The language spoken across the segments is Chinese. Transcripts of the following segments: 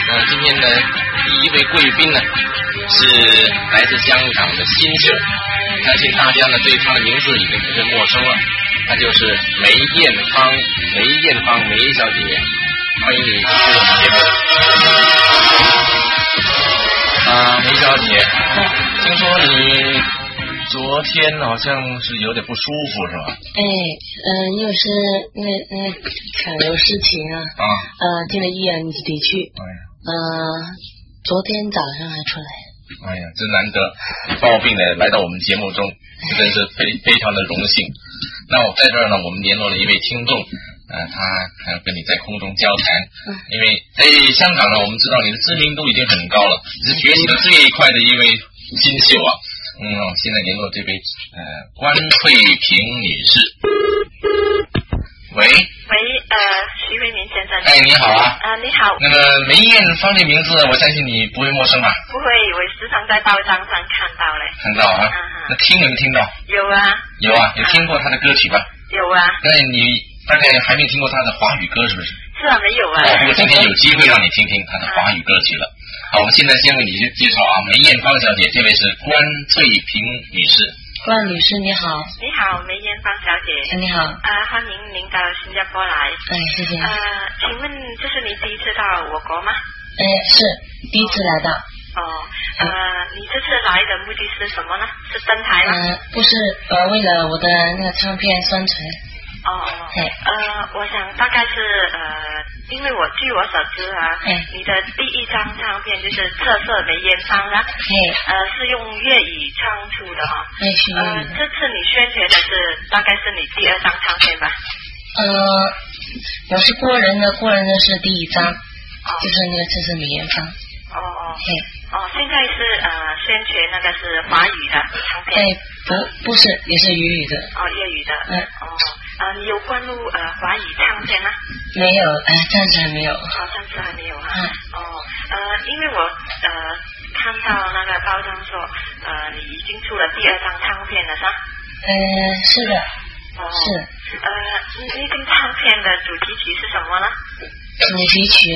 今天呢，第一位贵宾呢是来自香港的新秀，相信大家呢对她的名字已经不是陌生了，她就是梅艳芳，梅小姐，欢迎你进入我们节目。梅小姐，听说你昨天好像是有点不舒服是吧？ 又是那卡流事情啊，进了医院得去。昨天早上还出来。 哎呀，真难得，你抱病的来到我们节目中，真是非常的荣幸。那我在这儿呢，我们联络了一位听众，他还要跟你在空中交谈。因为在香港呢，我们知道你的知名度已经很高了，你是学习的最快的一位新秀啊。现在联络这位关翠萍女士。喂， 徐慧明先生。 你好啊。 你好。 那个梅艳芳这名字，我相信你不会陌生吧？ 不会，我时常在报章上看到嘞。 看到啊？那听有没有听到？ 有啊。 有啊，有听过她的歌曲吧？ 有啊。 那你大概还没听过她的华语歌是不是？ 是啊，没有啊。 不过今天有机会让你听听她的华语歌曲了。好，我们现在先为你介绍梅艳芳小姐，这位是关翠萍女士。 关女士你好。 你好，梅艳芳小姐。 你好。 欢迎您到新加坡来。 谢谢。 请问这是你第一次到我国吗？ 是第一次来到。 你这次来的目的是什么呢？是登台吗？ 不是，为了我的那个唱片宣传。 我想大概是因为据我所知你的第一张唱片就是《特色梅艳芳》啦，是用粤语唱出的这次你宣传的是大概是你第二张唱片吧？ 我是过人的是第一张，就是那个这是梅艳芳。 现在是宣传那个是华语的唱片？ 不是，也是粤语的。 粤语的。你有关注华语唱片吗？ 没有，暂时还没有。 暂时还没有因为我看到那个报章说你已经出了第二张唱片了是吧？ 是的。是。 那张唱片的主题曲是什么呢？ 主题曲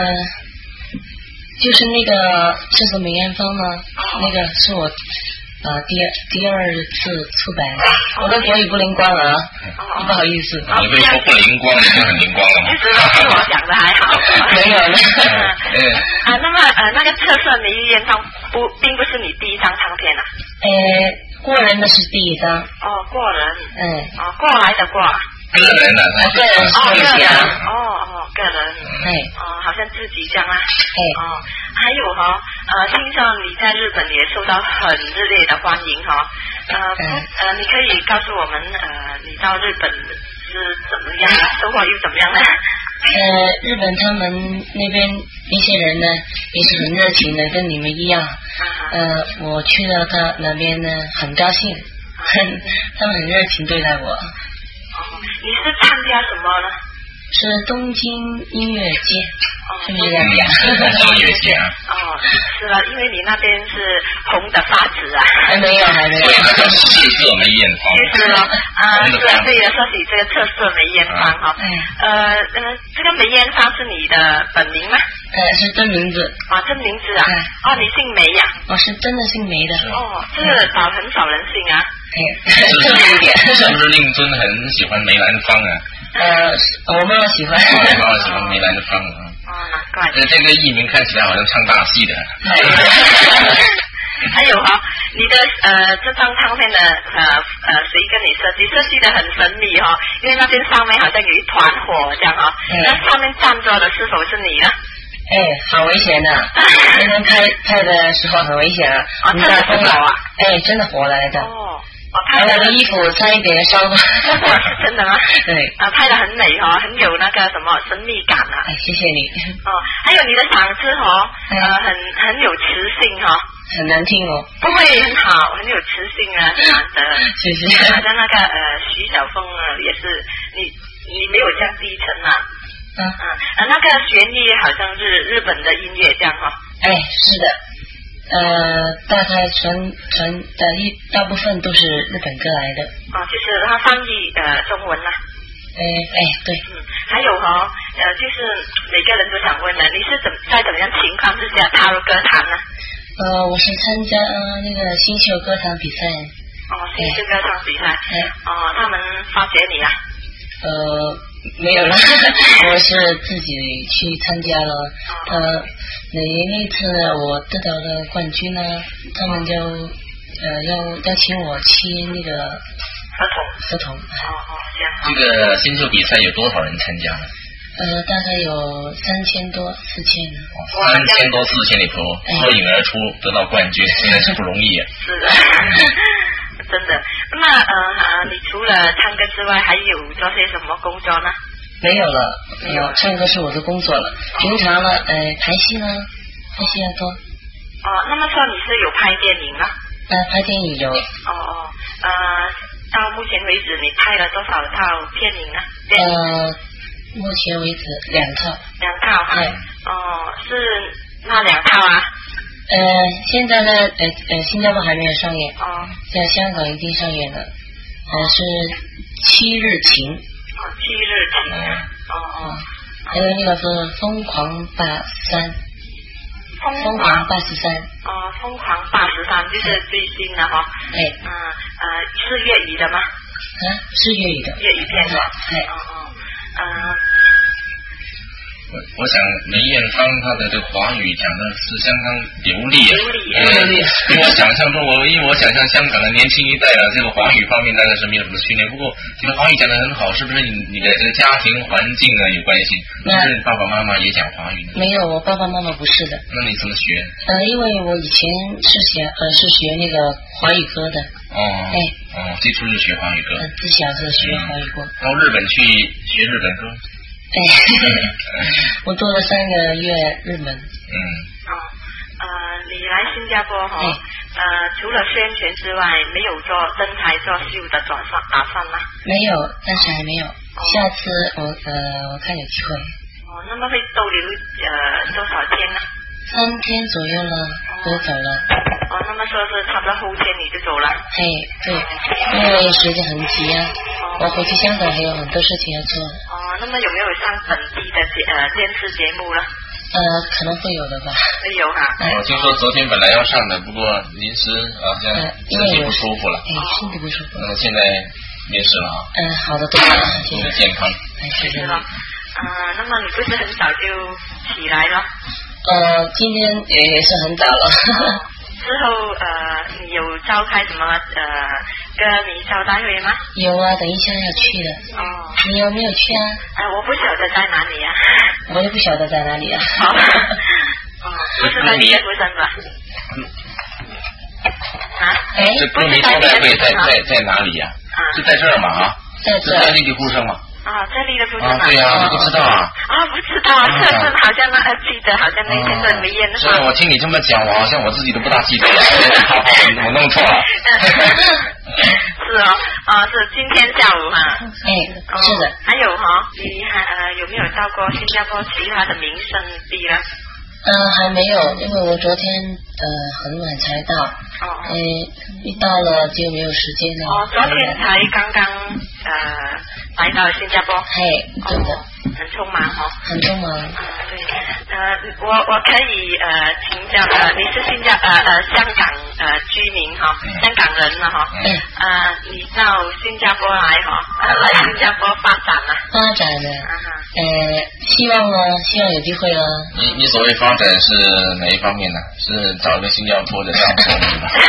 就是那个这个梅艳芳呢，那个是我第二次出版的。我的国语不灵光了不好意思。 你会说不灵光，已经很灵光了吗？ 是我讲的还好。 没有了。 那么那个特色梅艳芳并不是你第一张唱片过人的是第一张。 过人。过来的过。 个人的。 个人是第一张。 个人。好像自己这样还有听说你在日本也受到很热烈的欢迎你可以告诉我们你到日本是怎么样收获又怎么样呢？ 日本他们那边一些人呢也是很热情的，跟你们一样。我去到他那边呢很高兴，他们很热情对待我。 你是参加什么呢？ 是东京音乐节。是不是这样讲？ 音乐节是了，因为你那边是红的发紫还没有。 所以那个特色梅艳芳。 就是了对的，说起这个特色梅艳芳这个梅艳芳是你的本名吗？ 是真名字。 真名字你姓梅呀？ 我是真的姓梅的。 这个很少人姓这么一点。 是不是令尊很喜欢梅兰芳我妈妈喜欢。 喜欢梅兰芳难怪。 这个艺名看起来好像唱大戏的。 还有你的这张唱片的谁跟你设计的很神秘因为那边上面好像有一团火这样那上面站着的是否是你呢？ 好危险的。那天拍的时候很危险真的很火真的火来的。 拍我的衣服差一点烧过。 真的吗？对。拍得很美很有那个什么神秘感谢谢你。 还有你的嗓子很有磁性很难听不会很好，很有磁性很难得。 谢谢。 好像那个徐小凤也是你没有降低沉那个旋律好像是日本的音乐这样是的。大概大部分都是日本歌来的。 就是他翻译中文啦。 对。 还有就是每个人都想问你是在在怎么样情况之下踏入歌坛呢？ 我是参加那个新秀歌唱比赛。 新秀歌唱比赛。他们发掘你啊？ 没有了，我是自己去参加了。那次呢，我得到了冠军呢，他们就邀请我签那个合同。 这个新秀比赛有多少人参加呢？ 大概有3000多4000呢。 3000多4000里头脱颖而出得到冠军，真的是不容易啊。 是的。真的。那么你除了唱歌之外，还有做些什么工作呢？ 没有了，没有，唱歌是我的工作了。平常呢，排戏要多。 那么说你是有拍电影吗？ 拍电影有。 到目前为止你拍了多少套电影呢？ 目前为止2套。 2套。是那2套啊？ 现在呢，新加坡还没有上演。在香港已经上演了。是七日情。 七日情。 还有那个是疯狂83。疯狂83。 疯狂83就是最新的哈。是粤语的吗？ 是粤语的。 粤语片的。 我想梅艳芳她的这个华语讲的是相当流利啊。因为我想象香港的年轻一代这个华语方面大概是没有什么训练，不过这个华语讲得很好，是不是你的这个家庭环境有关系？是爸爸妈妈也讲华语呢？ 没有，我爸爸妈妈不是的。 那你怎么学？ 因为我以前是学那个华语歌的。 最初是学华语歌。 自小是学华语歌。 到日本去学日本歌。 我做了3个月日本。 你来新加坡除了宣传之外，没有登台做秀的打算吗？没有， 暂时还没有。下次我看有机会。 那么会逗留多少天呢 ？3天左右了，我就走了。 那么说是差不多后天你就走了？ 对，因为时间很急啊。我回去香港还有很多事情要做。 那么有没有上本地的电视节目了？ 可能会有的吧。 会有哈。 我听说昨天本来要上的，不过临时好像身体不舒服了。 身体不舒服。 那么现在没事了啊。 好的，对了， 祝你健康。 谢谢了。 那么你不是很早就起来了？ 今天也是很早了。 之后你有召开什么歌迷招待会吗？ 有啊，等一下要去的。你有没有去啊？ 我不晓得在哪里啊。 我也不晓得在哪里啊。 不是在你的出生吧？ 这歌迷招待会在哪里呀？是在这儿吗？ 在这儿。 在立地呼声吗？ 在立地呼声对呀，你不知道啊？ 不知道，这是好像记得，好像那天在梅艳的。 所以我听你这么讲，我好像我自己都不大记得了。我弄错了。是今天下午哈。 是的。 还有你有没有到过新加坡其他的名胜地呢？ 还没有，因为我昨天很晚才到。一到了就没有时间了。 昨天才刚刚来到新加坡。 对的。 很匆忙很匆忙。 对。我可以请教你是香港居民香港人了你到新加坡来新加坡发展了。 发展的。希望有机会了。 你所谓发展是哪一方面呢？是找个新加坡的当总理吗？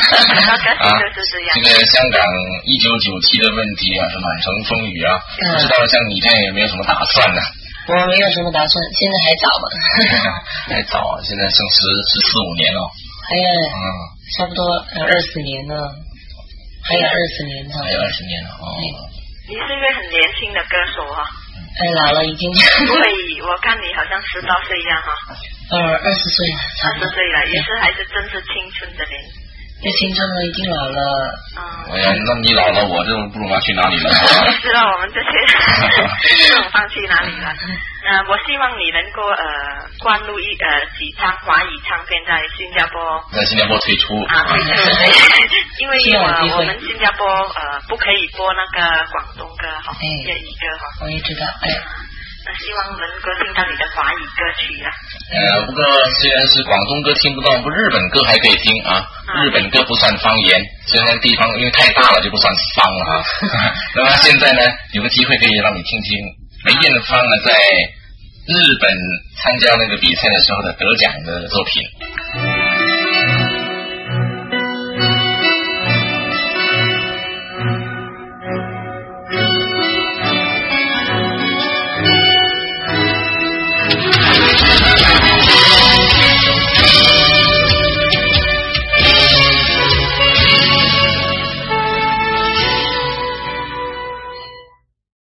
这个香港1997的问题是满城风雨啊，不知道像你这样有没有什么打算呢？ 我没有什么打算，现在还早吧。 还早啊，现在剩14-15年了。 差不多20年了，还有20年呢。 还有20年了你是一位很年轻的歌手老了已经。 对，我看你好像10多岁一样 20岁了。 20岁了，也是还是真是青春的年。 这青春了已经老了。 那你老了，我就不知道去哪里了。 知道我们这些这种放弃哪里了。我希望你能够灌录几张华语唱片在新加坡推出。 推出，因为我们新加坡不可以播那个广东歌粤语歌我也知道。 希望能够听到你的华语歌曲啊。 不过虽然是广东歌听不到，不日本歌还可以听啊。日本歌不算方言，虽然地方因为太大了就不算方了啊。那么现在呢，有个机会可以让你听听梅艳芳呢在日本参加那个比赛的时候的得奖的作品。